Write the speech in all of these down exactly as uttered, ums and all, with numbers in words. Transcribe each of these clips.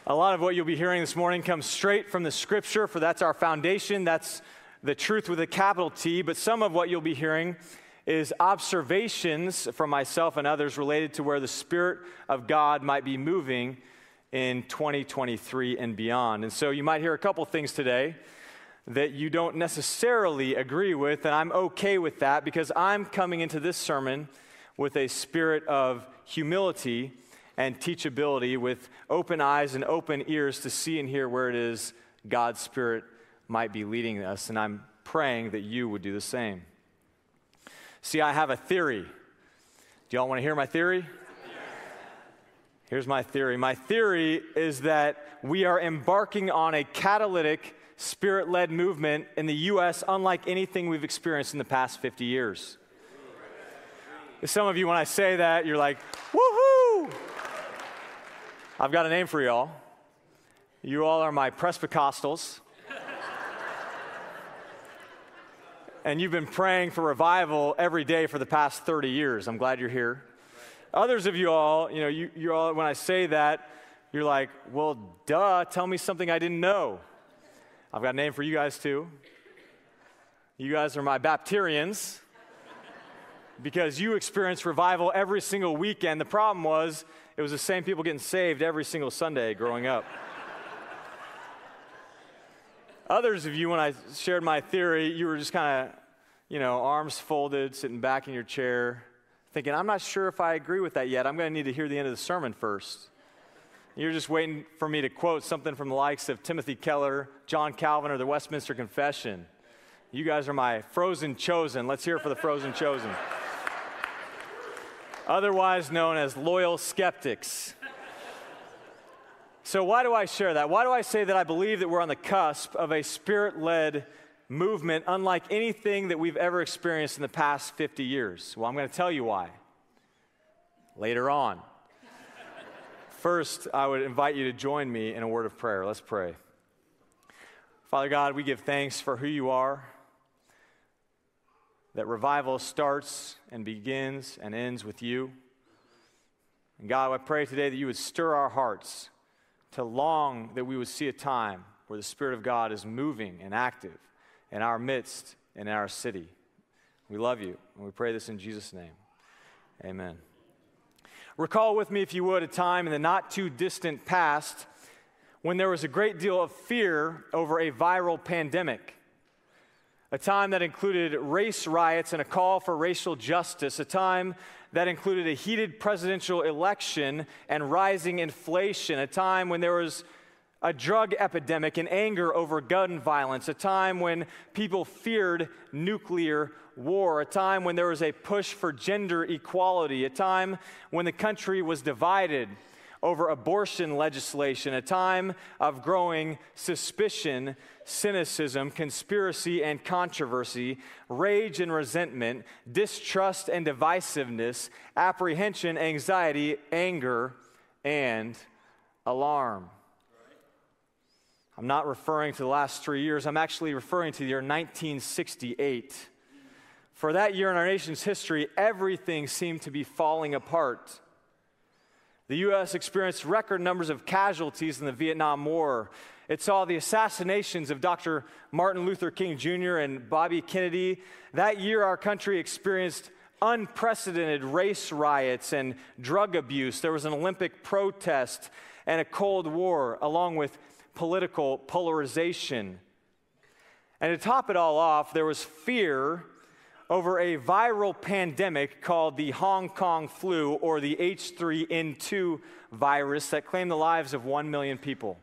A lot of what you'll be hearing this morning comes straight from the Scripture, for that's our foundation. That's the truth with a capital T. But some of what you'll be hearing is observations from myself and others related to where the Spirit of God might be moving in twenty twenty-three and beyond. And so you might hear a couple things today that you don't necessarily agree with, and I'm okay with that because I'm coming into this sermon with a spirit of humility and teachability, with open eyes and open ears to see and hear where it is God's Spirit might be leading us, and I'm praying that you would do the same. See, I have a theory. Do y'all want to hear my theory? Here's my theory. My theory is that we are embarking on a catalytic, Spirit-led movement in the U S unlike anything we've experienced in the past fifty years. Some of you, when I say that, you're like, woohoo! I've got a name for y'all. You all are my Presbycostals. And you've been praying for revival every day for the past thirty years. I'm glad you're here. Others of you all, you know, you, you all, when I say that, you're like, well, duh, tell me something I didn't know. I've got a name for you guys too. You guys are my Bapterians because you experience revival every single weekend. The problem was it was the same people getting saved every single Sunday growing up. Others of you, when I shared my theory, you were just kind of, you know, arms folded, sitting back in your chair, thinking, I'm not sure if I agree with that yet. I'm going to need to hear the end of the sermon first. You're just waiting for me to quote something from the likes of Timothy Keller, John Calvin, or the Westminster Confession. You guys are my frozen chosen. Let's hear it for the frozen chosen. Otherwise known as loyal skeptics. So why do I share that? Why do I say that I believe that we're on the cusp of a Spirit-led movement unlike anything that we've ever experienced in the past fifty years? Well, I'm going to tell you why later on. First, I would invite you to join me in a word of prayer. Let's pray. Father God, we give thanks for who you are, that revival starts and begins and ends with you. And God, I pray today that you would stir our hearts to long that we would see a time where the Spirit of God is moving and active in our midst and in our city. We love you, and we pray this in Jesus' name. Amen. Recall with me, if you would, a time in the not-too-distant past when there was a great deal of fear over a viral pandemic. A time that included race riots and a call for racial justice. A time that included a heated presidential election and rising inflation. A time when there was a drug epidemic and anger over gun violence. A time when people feared nuclear war. A time when there was a push for gender equality. A time when the country was divided over abortion legislation. A time of growing suspicion, cynicism, conspiracy and controversy, rage and resentment, distrust and divisiveness, apprehension, anxiety, anger, and alarm. I'm not referring to the last three years. I'm actually referring to the year nineteen sixty-eight. For that year in our nation's history, everything seemed to be falling apart. The U S experienced record numbers of casualties in the Vietnam War. It saw the assassinations of Doctor Martin Luther King Junior and Bobby Kennedy. That year, our country experienced unprecedented race riots and drug abuse. There was an Olympic protest and a Cold War, along with political polarization. And to top it all off, there was fear over a viral pandemic called the Hong Kong flu, or the H three N two virus, that claimed the lives of one million people.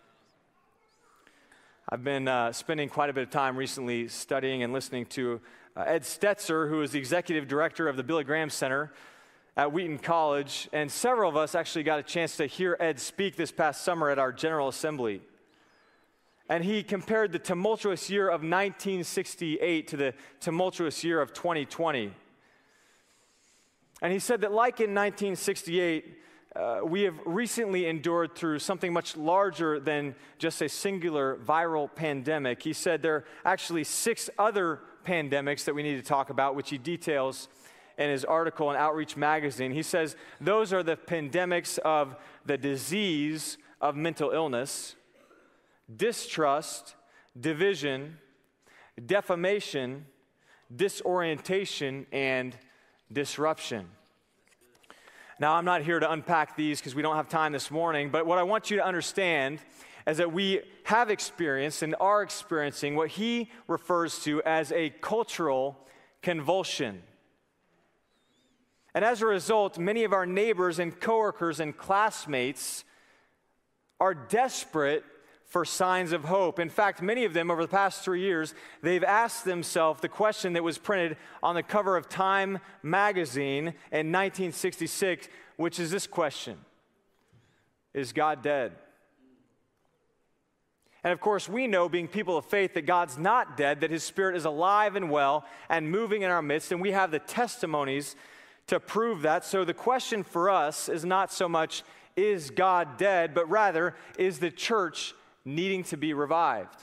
I've been uh, spending quite a bit of time recently studying and listening to uh, Ed Stetzer, who is the executive director of the Billy Graham Center at Wheaton College, and several of us actually got a chance to hear Ed speak this past summer at our General Assembly. And he compared the tumultuous year of nineteen sixty-eight to the tumultuous year of twenty twenty. And he said that like in nineteen sixty-eight, uh, we have recently endured through something much larger than just a singular viral pandemic. He said there are actually six other pandemics that we need to talk about, which he details in his article in Outreach Magazine. He says those are the pandemics of the disease of mental illness, distrust, division, defamation, disorientation, and disruption. Now, I'm not here to unpack these because we don't have time this morning, but what I want you to understand is that we have experienced and are experiencing what he refers to as a cultural convulsion. And as a result, many of our neighbors and coworkers and classmates are desperate for signs of hope. In fact, many of them over the past three years, they've asked themselves the question that was printed on the cover of Time magazine in nineteen sixty-six, which is this question: is God dead? And of course, we know, being people of faith, that God's not dead, that his Spirit is alive and well and moving in our midst, and we have the testimonies to prove that. So the question for us is not so much, is God dead, but rather, is the church needing to be revived?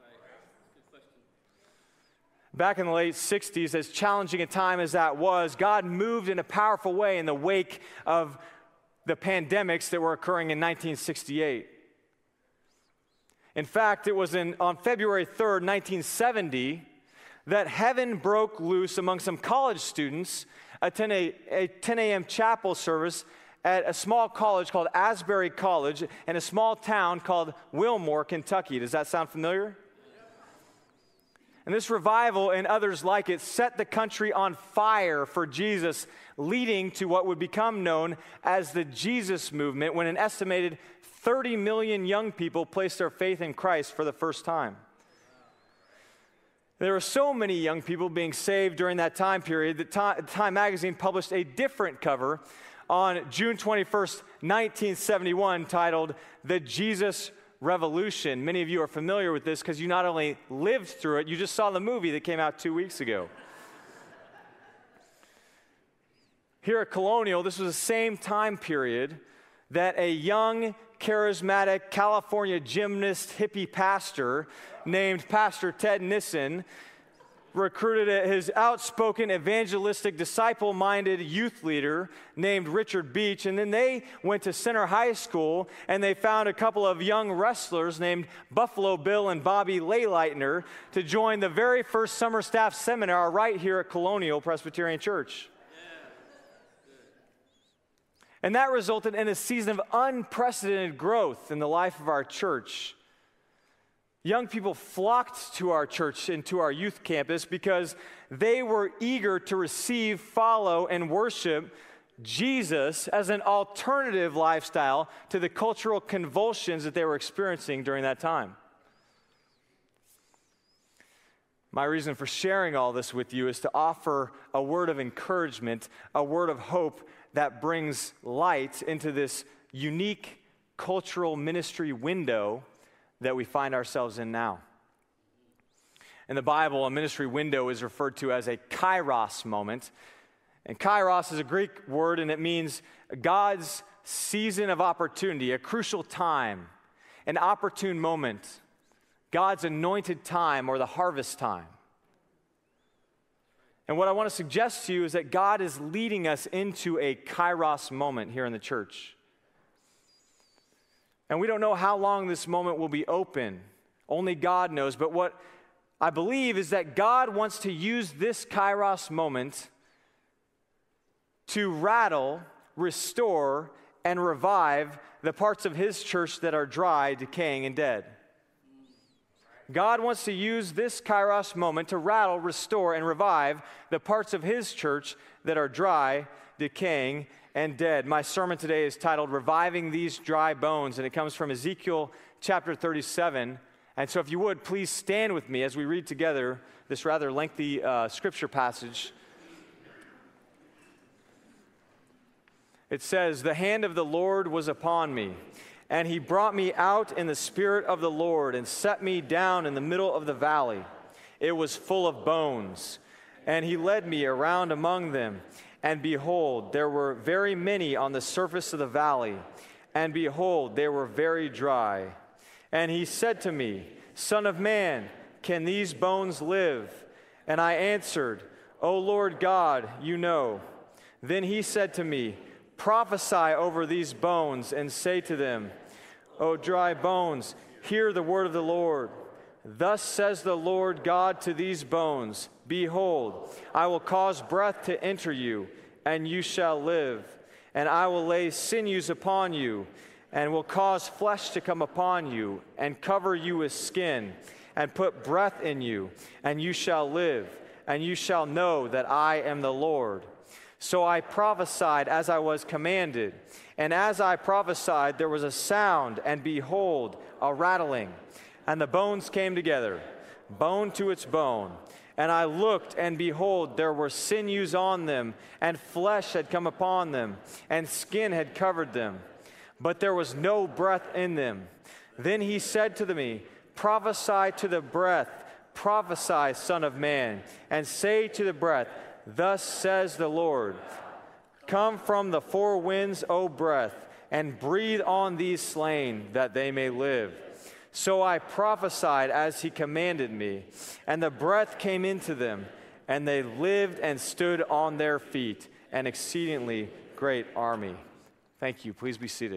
Back in the late sixties, as challenging a time as that was, God moved in a powerful way in the wake of the pandemics that were occurring in nineteen sixty-eight. In fact, it was in, on February third, nineteen seventy, that heaven broke loose among some college students attending a, a ten a.m. chapel service at a small college called Asbury College in a small town called Wilmore, Kentucky. Does that sound familiar? And this revival and others like it set the country on fire for Jesus, leading to what would become known as the Jesus Movement, when an estimated thirty million young people placed their faith in Christ for the first time. There were so many young people being saved during that time period that Time magazine published a different cover on June twenty-first, nineteen seventy-one, titled "The Jesus Revolution." Many of you are familiar with this because you not only lived through it, you just saw the movie that came out two weeks ago. Here at Colonial, this was the same time period that a young, charismatic California gymnast hippie pastor named Pastor Ted Nissen recruited his outspoken, evangelistic, disciple-minded youth leader named Richard Beach, and then they went to Center High School and they found a couple of young wrestlers named Buffalo Bill and Bobby Laylightner to join the very first summer staff seminar right here at Colonial Presbyterian Church. And that resulted in a season of unprecedented growth in the life of our church. Young people flocked to our church and to our youth campus because they were eager to receive, follow, and worship Jesus as an alternative lifestyle to the cultural convulsions that they were experiencing during that time. My reason for sharing all this with you is to offer a word of encouragement, a word of hope that brings light into this unique cultural ministry window that we find ourselves in now. In the Bible, a ministry window is referred to as a kairos moment. And kairos is a Greek word, and it means God's season of opportunity, a crucial time, an opportune moment, God's anointed time, or the harvest time. And what I want to suggest to you is that God is leading us into a kairos moment here in the church. And we don't know how long this moment will be open. Only God knows. But what I believe is that God wants to use this kairos moment to rattle, restore, and revive the parts of his church that are dry, decaying, and dead. God wants to use this kairos moment to rattle, restore, and revive the parts of his church that are dry, decaying, and dead. My sermon today is titled, "Reviving These Dry Bones," and it comes from Ezekiel chapter thirty-seven. And so if you would, please stand with me as we read together this rather lengthy uh, scripture passage. It says, "The hand of the Lord was upon me, and he brought me out in the spirit of the Lord and set me down in the middle of the valley. It was full of bones, and he led me around among them. And behold, there were very many on the surface of the valley, and behold, they were very dry. And he said to me, Son of man, can these bones live? And I answered, O Lord God, you know. Then he said to me, Prophesy over these bones and say to them, O dry bones, hear the word of the Lord. Thus says the Lord God to these bones, Behold, I will cause breath to enter you, and you shall live. And I will lay sinews upon you, and will cause flesh to come upon you, and cover you with skin, and put breath in you, and you shall live, and you shall know that I am the Lord. So I prophesied as I was commanded, and as I prophesied there was a sound, and behold, a rattling, and the bones came together, bone to its bone. And I looked, and behold, there were sinews on them, and flesh had come upon them, and skin had covered them, but there was no breath in them. Then he said to me, Prophesy to the breath, prophesy, Son of man, and say to the breath, Thus says the Lord, Come from the four winds, O breath, and breathe on these slain, that they may live. So I prophesied as he commanded me, and the breath came into them, and they lived and stood on their feet, an exceedingly great army. Thank you. Please be seated.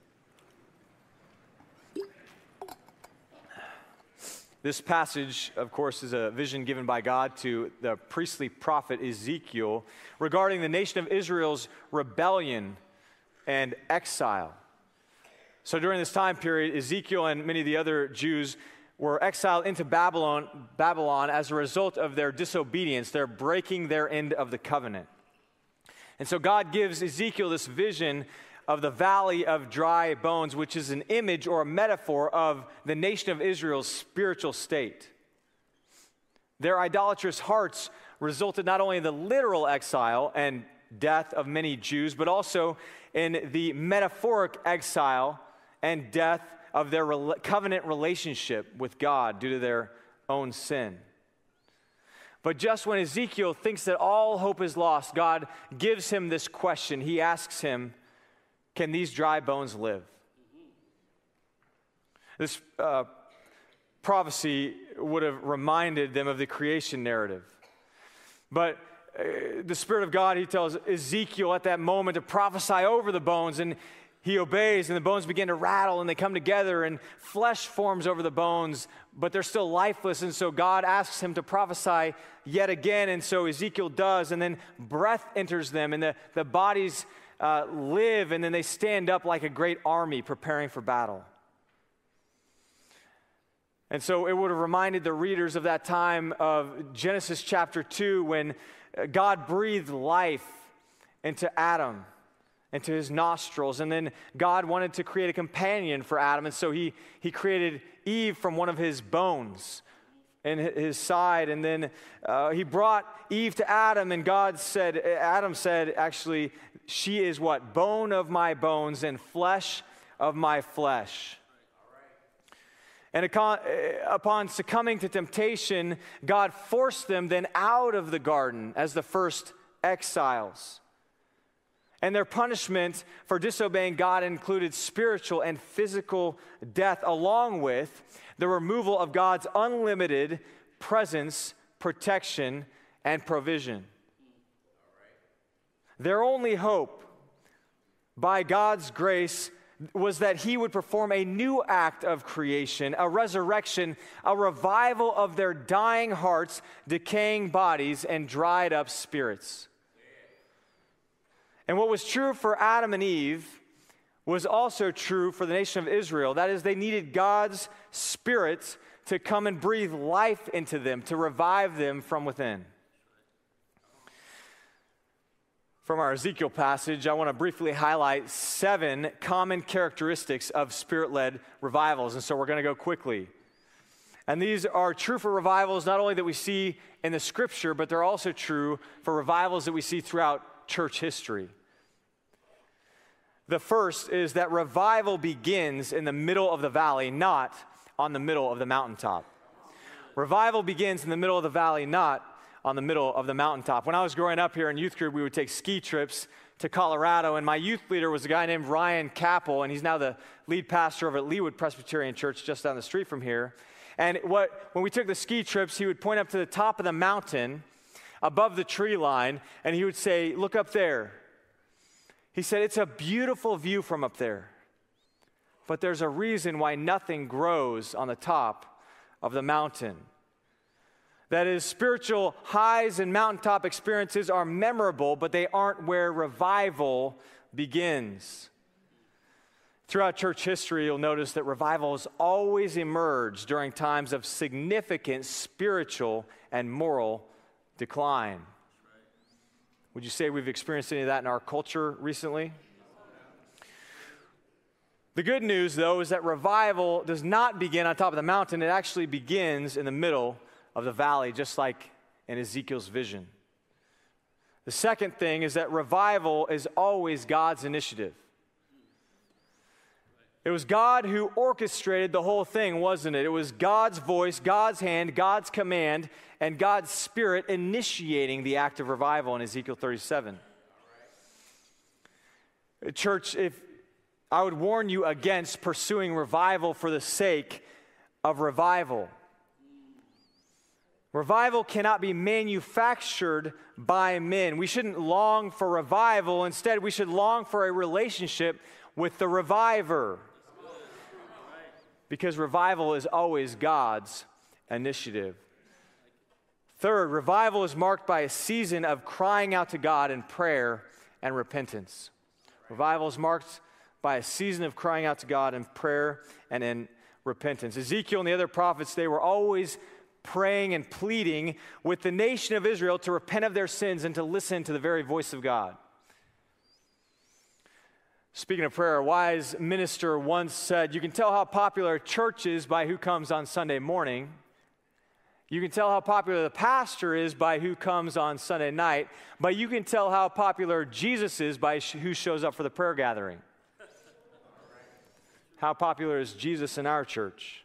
This passage, of course, is a vision given by God to the priestly prophet Ezekiel regarding the nation of Israel's rebellion and exile. So during this time period, Ezekiel and many of the other Jews were exiled into Babylon, Babylon as a result of their disobedience, their breaking their end of the covenant. And so God gives Ezekiel this vision of the valley of dry bones, which is an image or a metaphor of the nation of Israel's spiritual state. Their idolatrous hearts resulted not only in the literal exile and death of many Jews, but also in the metaphoric exile and death of their re- covenant relationship with God due to their own sin. But just when Ezekiel thinks that all hope is lost, God gives him this question. He asks him, Can these dry bones live? This uh, prophecy would have reminded them of the creation narrative. But uh, the Spirit of God, he tells Ezekiel at that moment to prophesy over the bones, and he obeys, and the bones begin to rattle, and they come together, and flesh forms over the bones, but they're still lifeless, and so God asks him to prophesy yet again, and so Ezekiel does, and then breath enters them, and the, the bodies uh, live, and then they stand up like a great army preparing for battle. And so it would have reminded the readers of that time of Genesis chapter two, when God breathed life into Adam, into his nostrils. And then God wanted to create a companion for Adam. And so he, he created Eve from one of his bones in his side. And then uh, he brought Eve to Adam. And God said, Adam said, actually, she is what? Bone of my bones and flesh of my flesh. And upon succumbing to temptation, God forced them then out of the garden as the first exiles. And their punishment for disobeying God included spiritual and physical death, along with the removal of God's unlimited presence, protection, and provision. Their only hope, by God's grace, was that he would perform a new act of creation, a resurrection, a revival of their dying hearts, decaying bodies, and dried up spirits. And what was true for Adam and Eve was also true for the nation of Israel. That is, they needed God's Spirit to come and breathe life into them, to revive them from within. From our Ezekiel passage, I want to briefly highlight seven common characteristics of Spirit-led revivals. And so we're going to go quickly. And these are true for revivals not only that we see in the Scripture, but they're also true for revivals that we see throughout church history. The first is that revival begins in the middle of the valley, not on the middle of the mountaintop. Revival begins in the middle of the valley, not on the middle of the mountaintop. When I was growing up here in youth group, we would take ski trips to Colorado, and my youth leader was a guy named Ryan Capel, and he's now the lead pastor over at Leawood Presbyterian Church just down the street from here. And what when we took the ski trips, he would point up to the top of the mountain above the tree line, and he would say, "Look up there." He said, "It's a beautiful view from up there. but there's a reason why nothing grows on the top of the mountain. That is, spiritual highs and mountaintop experiences are memorable, but they aren't where revival begins. Throughout church history, you'll notice that revivals always emerge during times of significant spiritual and moral decline. Would you say we've experienced any of that in our culture recently? The good news, though, is that revival does not begin on top of the mountain. It actually begins in the middle of the valley, just like in Ezekiel's vision. The second thing is that revival is always God's initiative. It was God who orchestrated the whole thing, wasn't it? It was God's voice, God's hand, God's command, and God's Spirit initiating the act of revival in Ezekiel thirty-seven. Church, if I would warn you against pursuing revival for the sake of revival. Revival cannot be manufactured by men. We shouldn't long for revival. Instead, we should long for a relationship with the reviver. Because revival is always God's initiative. Third, revival is marked by a season of crying out to God in prayer and repentance. Revival is marked by a season of crying out to God in prayer and in repentance. Ezekiel and the other prophets, they were always praying and pleading with the nation of Israel to repent of their sins and to listen to the very voice of God. Speaking of prayer, a wise minister once said, you can tell how popular a church is by who comes on Sunday morning. You can tell how popular the pastor is by who comes on Sunday night, but you can tell how popular Jesus is by sh- who shows up for the prayer gathering. How popular is Jesus in our church?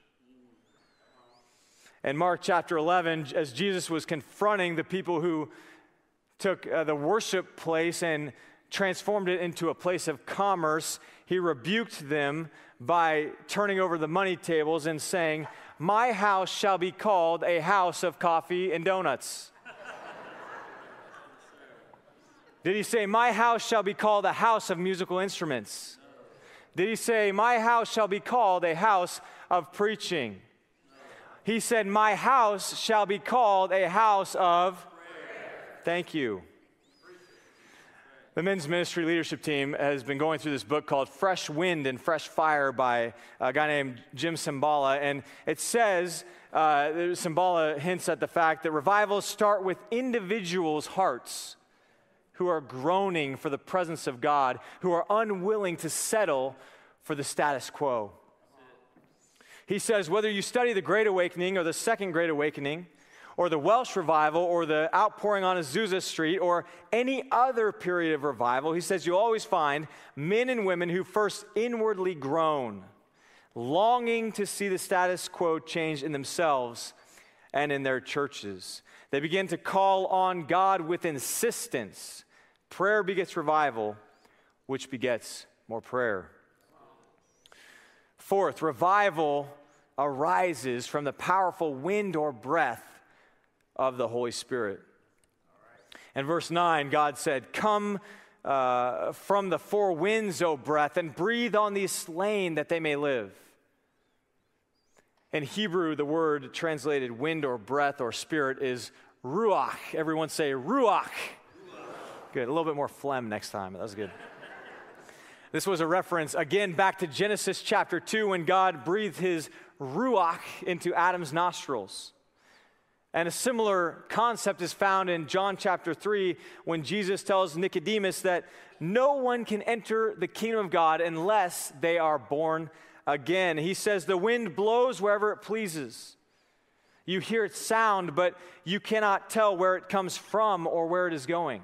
In Mark chapter eleven, as Jesus was confronting the people who took uh, the worship place and transformed it into a place of commerce, he rebuked them by turning over the money tables and saying, "My house shall be called a house of coffee and donuts." Did he say, "My house shall be called a house of musical instruments"? Did he say, "My house shall be called a house of preaching"? He said, "My house shall be called a house of prayer." Thank you. The men's ministry leadership team has been going through this book called Fresh Wind and Fresh Fire by a guy named Jim Cymbala. And it says, uh, Cymbala hints at the fact that revivals start with individuals' hearts who are groaning for the presence of God, who are unwilling to settle for the status quo. He says, whether you study the Great Awakening or the Second Great Awakening, or the Welsh Revival, or the outpouring on Azusa Street, or any other period of revival, he says you'll always find men and women who first inwardly groan, longing to see the status quo change in themselves and in their churches. They begin to call on God with insistence. Prayer begets revival, which begets more prayer. Fourth, revival arises from the powerful wind or breath of the Holy Spirit. In verse nine, God said, "Come uh, from the four winds, O breath, and breathe on these slain that they may live." In Hebrew, the word translated wind or breath or spirit is ruach. Everyone say ruach. Ruach. Good. A little bit more phlegm next time. That was good. This was a reference, again, back to Genesis chapter two, when God breathed his ruach into Adam's nostrils. And a similar concept is found in John chapter three, when Jesus tells Nicodemus that no one can enter the kingdom of God unless they are born again. He says the wind blows wherever it pleases. You hear its sound, but you cannot tell where it comes from or where it is going.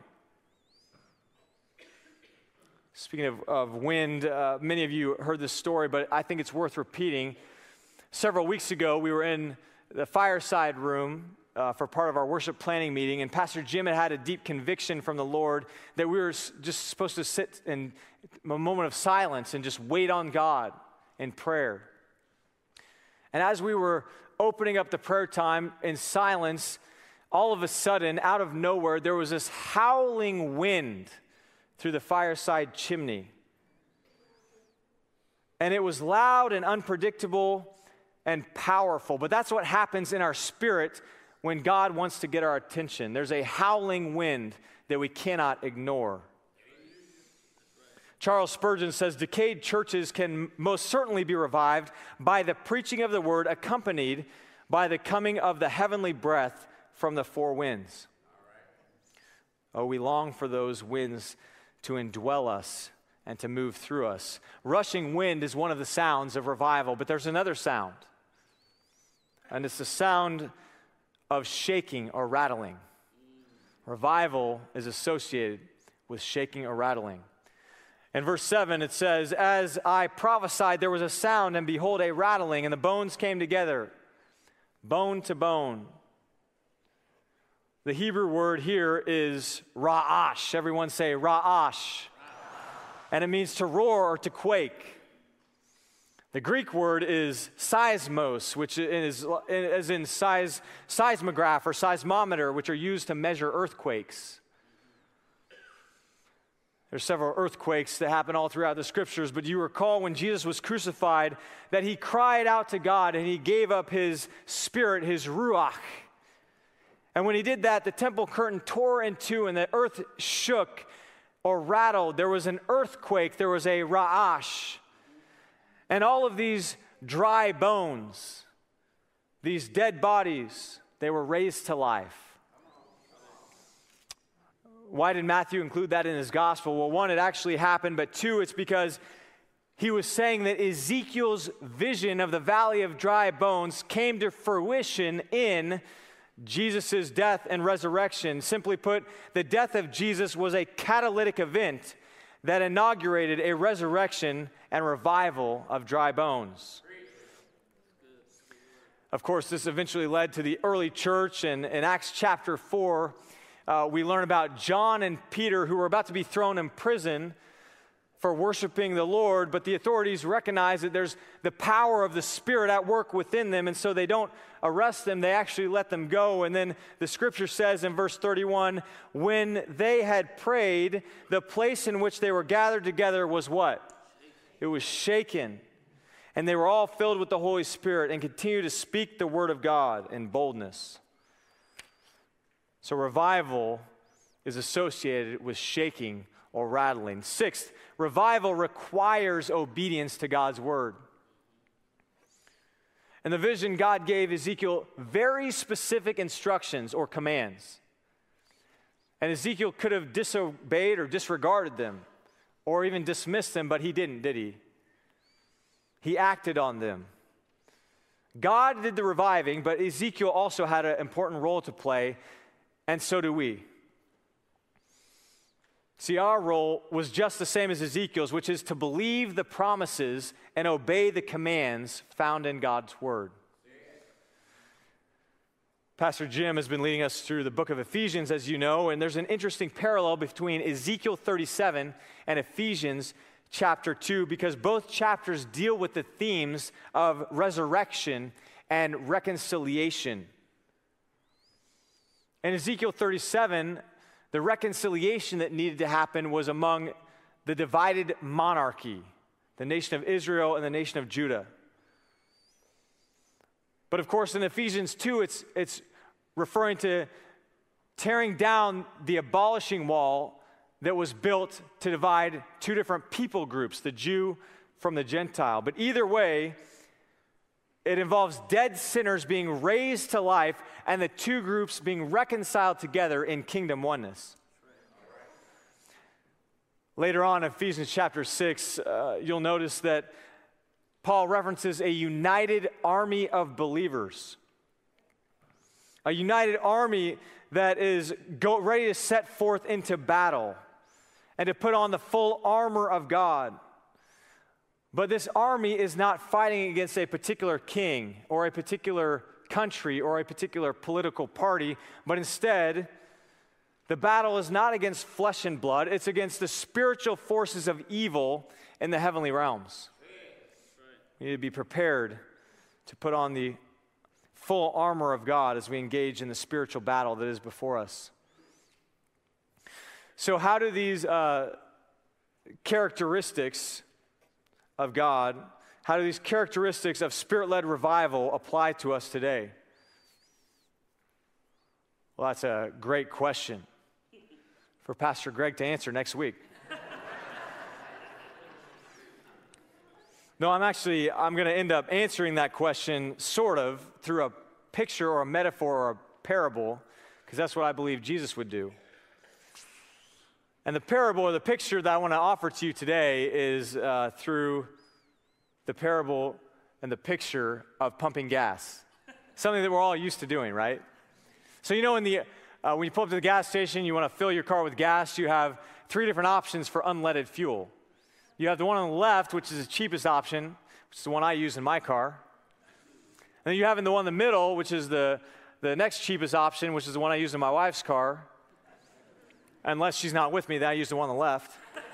Speaking of, of wind, uh, many of you heard this story, but I think it's worth repeating. Several weeks ago, we were in the fireside room uh, for part of our worship planning meeting, and Pastor Jim had had a deep conviction from the Lord that we were just supposed to sit in a moment of silence and just wait on God in prayer. And as we were opening up the prayer time in silence, all of a sudden, out of nowhere, there was this howling wind through the fireside chimney. and it was loud and unpredictable and powerful. But that's what happens in our spirit when God wants to get our attention. There's a howling wind that we cannot ignore. Charles Spurgeon says, decayed churches can most certainly be revived by the preaching of the word accompanied by the coming of the heavenly breath from the four winds. Oh, we long for those winds to indwell us and to move through us. Rushing wind is one of the sounds of revival, but there's another sound. And it's the sound of shaking or rattling. Revival is associated with shaking or rattling. In verse seven, it says, as I prophesied, there was a sound, and behold, a rattling, and the bones came together, bone to bone. The Hebrew word here is ra'ash. Everyone say ra'ash. And it means to roar or to quake. The Greek word is seismos, which is as in seis, seismograph or seismometer, which are used to measure earthquakes. There's several earthquakes that happen all throughout the scriptures, but you recall when Jesus was crucified that he cried out to God and he gave up his spirit, his ruach. And when he did that, the temple curtain tore in two and the earth shook or rattled. There was an earthquake, there was a ra'ash. And all of these dry bones, these dead bodies, they were raised to life. Why did Matthew include that in his gospel? Well, one, it actually happened, but two, it's because he was saying that Ezekiel's vision of the valley of dry bones came to fruition in Jesus' death and resurrection. Simply put, the death of Jesus was a catalytic event that inaugurated a resurrection and revival of dry bones. Of course, this eventually led to the early church, and in Acts chapter four, uh, we learn about John and Peter who were about to be thrown in prison for worshiping the Lord, but the authorities recognize that there's the power of the Spirit at work within them, and so they don't arrest them, they actually let them go. And then the scripture says in verse thirty-one, when they had prayed, the place in which they were gathered together was what? It was shaken. And they were all filled with the Holy Spirit and continued to speak the word of God in boldness. So revival is associated with shaking or rattling. Sixth, revival requires obedience to God's word. In the vision, God gave Ezekiel very specific instructions or commands. And Ezekiel could have disobeyed or disregarded them or even dismissed them, but he didn't, did he? He acted on them. God did the reviving, but Ezekiel also had an important role to play, and so do we. See, our role was just the same as Ezekiel's, which is to believe the promises and obey the commands found in God's word. Pastor Jim has been leading us through the book of Ephesians, as you know, and there's an interesting parallel between Ezekiel thirty-seven and Ephesians chapter two, because both chapters deal with the themes of resurrection and reconciliation. In Ezekiel thirty-seven, the reconciliation that needed to happen was among the divided monarchy, the nation of Israel and the nation of Judah. But of course, in Ephesians two, it's, it's referring to tearing down the abolishing wall that was built to divide two different people groups, the Jew from the Gentile. But either way, it involves dead sinners being raised to life and the two groups being reconciled together in kingdom oneness. Later on in Ephesians chapter six, uh, you'll notice that Paul references a united army of believers. A united army that is go, ready to set forth into battle and to put on the full armor of God. But this army is not fighting against a particular king or a particular country or a particular political party, but instead, the battle is not against flesh and blood, it's against the spiritual forces of evil in the heavenly realms. We need to be prepared to put on the full armor of God as we engage in the spiritual battle that is before us. So how do these uh, characteristics of God, how do these characteristics of Spirit-led revival apply to us today? Well, that's a great question for Pastor Greg to answer next week. No, I'm actually, I'm going to end up answering that question sort of through a picture or a metaphor or a parable, because that's what I believe Jesus would do. And the parable or the picture that I want to offer to you today is uh, through the parable and the picture of pumping gas, something that we're all used to doing, right? So you know, in the uh, when you pull up to the gas station, you want to fill your car with gas, you have three different options for unleaded fuel. You have the one on the left, which is the cheapest option, which is the one I use in my car. And then you have in the one in the middle, which is the, the next cheapest option, which is the one I use in my wife's car. Unless she's not with me, then I use the one on the left.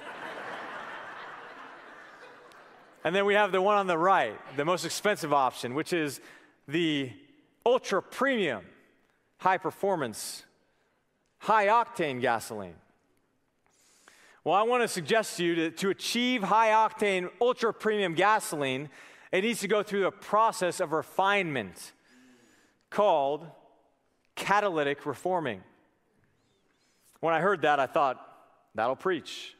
And then we have the one on the right, the most expensive option, which is the ultra premium, high performance, high octane gasoline. Well, I want to suggest to you that to achieve high-octane, ultra-premium gasoline, it needs to go through a process of refinement called catalytic reforming. When I heard that, I thought, that'll preach.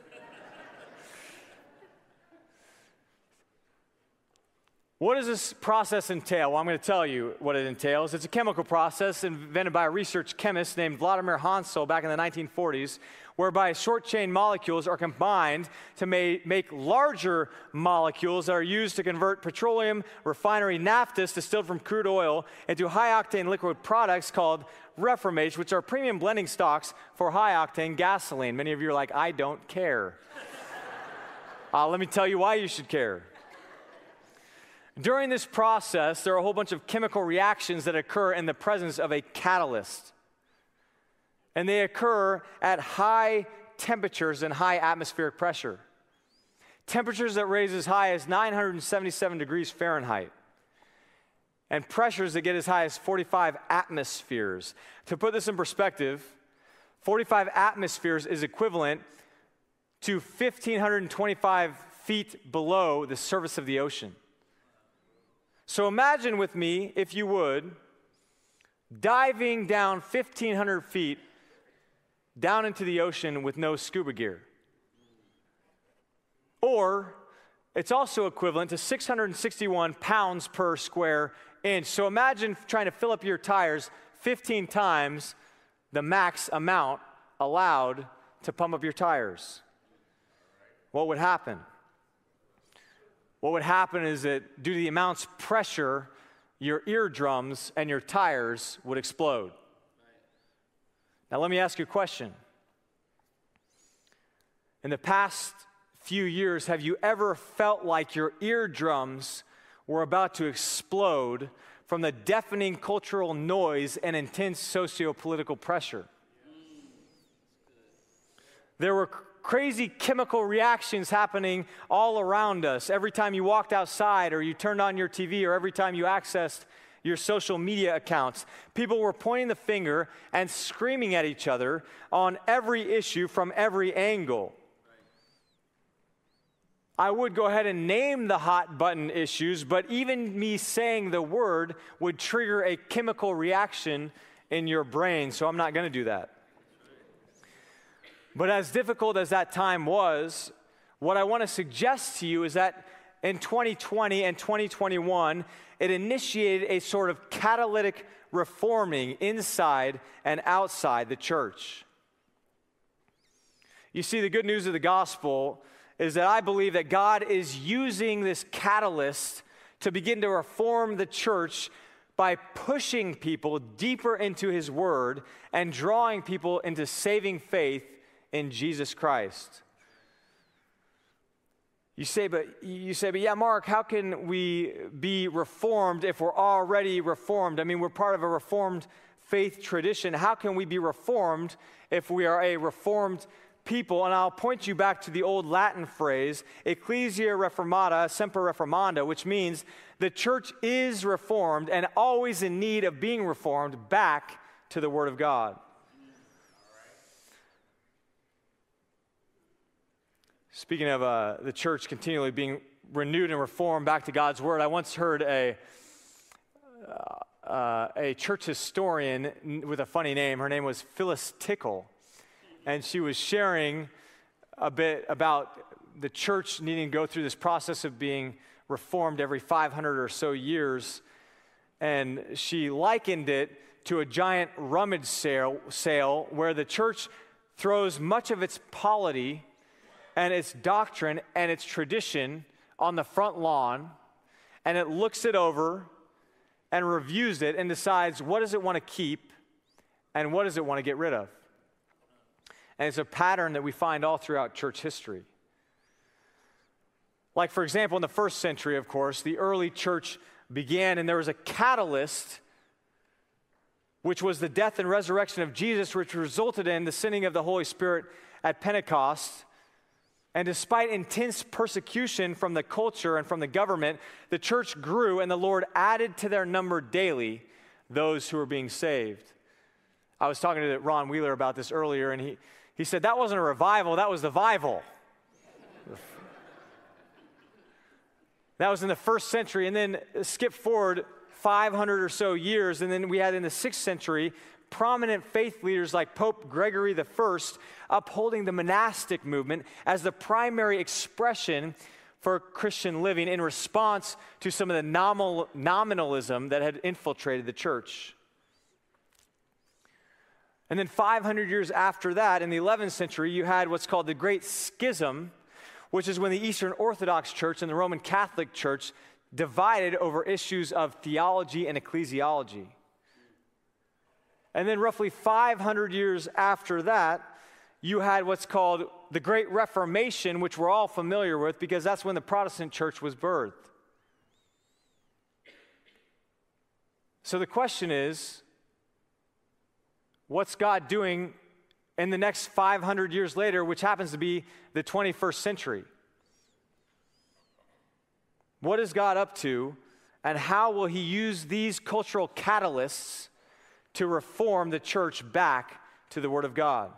What does this process entail? Well, I'm going to tell you what it entails. It's a chemical process invented by a research chemist named Vladimir Hansel back in the nineteen forties, whereby short-chain molecules are combined to ma- make larger molecules that are used to convert petroleum refinery naphthas distilled from crude oil into high-octane liquid products called reformage, which are premium blending stocks for high-octane gasoline. Many of you are like, I don't care. uh, let me tell you why you should care. During this process, there are a whole bunch of chemical reactions that occur in the presence of a catalyst. And they occur at high temperatures and high atmospheric pressure. Temperatures that raise as high as nine hundred seventy-seven degrees Fahrenheit. And pressures that get as high as forty-five atmospheres. To put this in perspective, forty-five atmospheres is equivalent to one thousand five hundred twenty-five feet below the surface of the ocean. So imagine with me, if you would, diving down fifteen hundred feet down into the ocean with no scuba gear. Or it's also equivalent to six hundred sixty-one pounds per square inch. So imagine trying to fill up your tires fifteen times the max amount allowed to pump up your tires. What would happen? What would happen is that due to the amount's pressure, your eardrums and your tires would explode. Now let me ask you a question. In the past few years, have you ever felt like your eardrums were about to explode from the deafening cultural noise and intense socio-political pressure? There were crazy chemical reactions happening all around us. Every time you walked outside or you turned on your T V or every time you accessed your social media accounts, people were pointing the finger and screaming at each other on every issue from every angle. I would go ahead and name the hot button issues, but even me saying the word would trigger a chemical reaction in your brain, so I'm not going to do that. But as difficult as that time was, what I want to suggest to you is that in twenty twenty and twenty twenty-one, it initiated a sort of catalytic reforming inside and outside the church. You see, the good news of the gospel is that I believe that God is using this catalyst to begin to reform the church by pushing people deeper into his word and drawing people into saving faith in Jesus Christ. You say, but you say, but yeah, Mark, how can we be reformed if we're already reformed? I mean, we're part of a reformed faith tradition. How can we be reformed if we are a reformed people? And I'll point you back to the old Latin phrase, Ecclesia Reformata Semper Reformanda, which means the church is reformed and always in need of being reformed back to the Word of God. Speaking of uh, the church continually being renewed and reformed back to God's Word. I once heard a uh, uh, a church historian with a funny name. Her name was Phyllis Tickle, and she was sharing a bit about the church needing to go through this process of being reformed every five hundred or so years, and she likened it to a giant rummage sale, sale where the church throws much of its polity and its doctrine and its tradition on the front lawn, and it looks it over and reviews it and decides what does it want to keep and what does it want to get rid of. And it's a pattern that we find all throughout church history. Like, for example, in the first century, of course, the early church began, and there was a catalyst, which was the death and resurrection of Jesus, which resulted in the sending of the Holy Spirit at Pentecost. And despite intense persecution from the culture and from the government, the church grew, and the Lord added to their number daily those who were being saved. I was talking to Ron Wheeler about this earlier, and he, he said that wasn't a revival, that was the Vival. That was in the first century, and then skip forward five hundred or so years, and then we had in the sixth century prominent faith leaders like Pope Gregory the First upholding the monastic movement as the primary expression for Christian living in response to some of the nominal, nominalism that had infiltrated the church. And then five hundred years after that, in the eleventh century, you had what's called the Great Schism, which is when the Eastern Orthodox Church and the Roman Catholic Church divided over issues of theology and ecclesiology. And then roughly five hundred years after that, you had what's called the Great Reformation, which we're all familiar with because that's when the Protestant church was birthed. So the question is, what's God doing in the next five hundred years later, which happens to be the twenty-first century? What is God up to, and how will he use these cultural catalysts to reform the church back to the Word of God?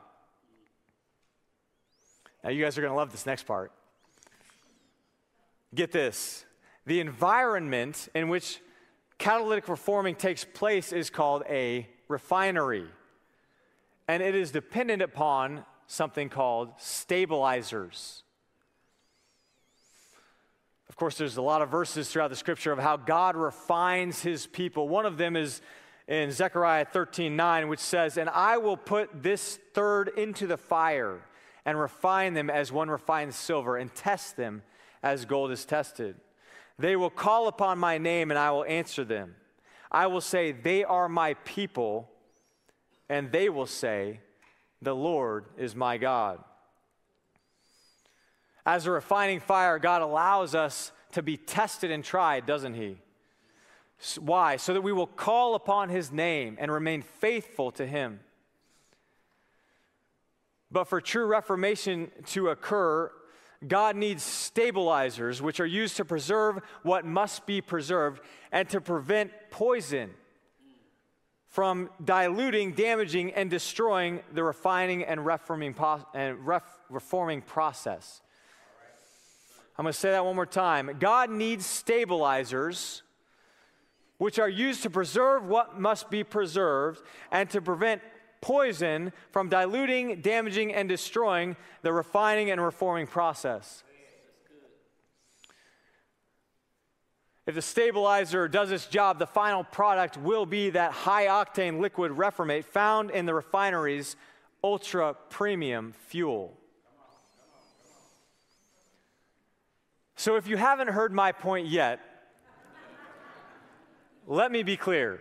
Now, you guys are going to love this next part. Get this. The environment in which catalytic reforming takes place is called a refinery. And it is dependent upon something called stabilizers. Of course, there's a lot of verses throughout the scripture of how God refines his people. One of them is in Zechariah thirteen nine, which says, "And I will put this third into the fire and refine them as one refines silver and test them as gold is tested. They will call upon my name and I will answer them. I will say, they are my people, and they will say, the Lord is my God." As a refining fire, God allows us to be tested and tried, doesn't he? Why? So that we will call upon his name and remain faithful to him. But for true reformation to occur, God needs stabilizers, which are used to preserve what must be preserved and to prevent poison from diluting, damaging, and destroying the refining and reforming, po- and ref- reforming process. I'm going to say that one more time. God needs stabilizers, which are used to preserve what must be preserved and to prevent poison from diluting, damaging, and destroying the refining and reforming process. If the stabilizer does its job, the final product will be that high-octane liquid reformate found in the refinery's ultra-premium fuel. So if you haven't heard my point yet, let me be clear.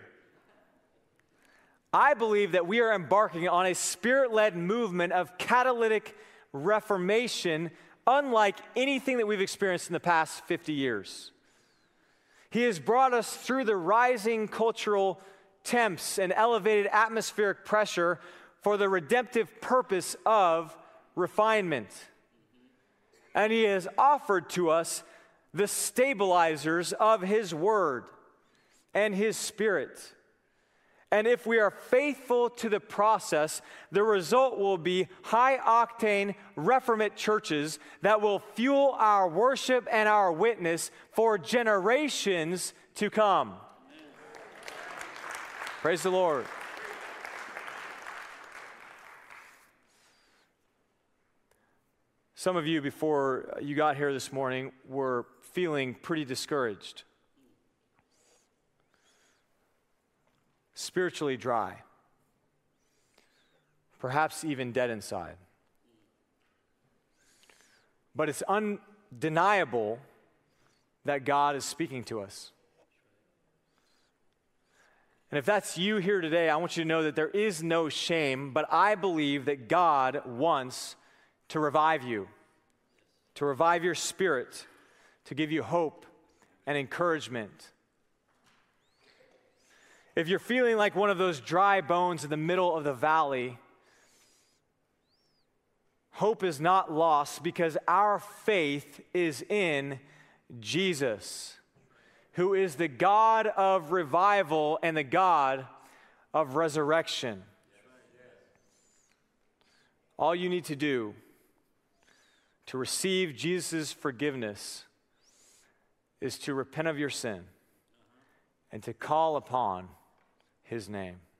I believe that we are embarking on a spirit-led movement of catalytic reformation unlike anything that we've experienced in the past fifty years. He has brought us through the rising cultural temps and elevated atmospheric pressure for the redemptive purpose of refinement. And he has offered to us the stabilizers of his word and his spirit. And if we are faithful to the process, the result will be high-octane Reformate churches that will fuel our worship and our witness for generations to come. Amen. Praise the Lord. Some of you, before you got here this morning, were feeling pretty discouraged. Spiritually dry, perhaps even dead inside. But it's undeniable that God is speaking to us. And if that's you here today, I want you to know that there is no shame, but I believe that God wants to revive you, to revive your spirit, to give you hope and encouragement. If you're feeling like one of those dry bones in the middle of the valley, hope is not lost because our faith is in Jesus, who is the God of revival and the God of resurrection. All you need to do to receive Jesus' forgiveness is to repent of your sin and to call upon His name.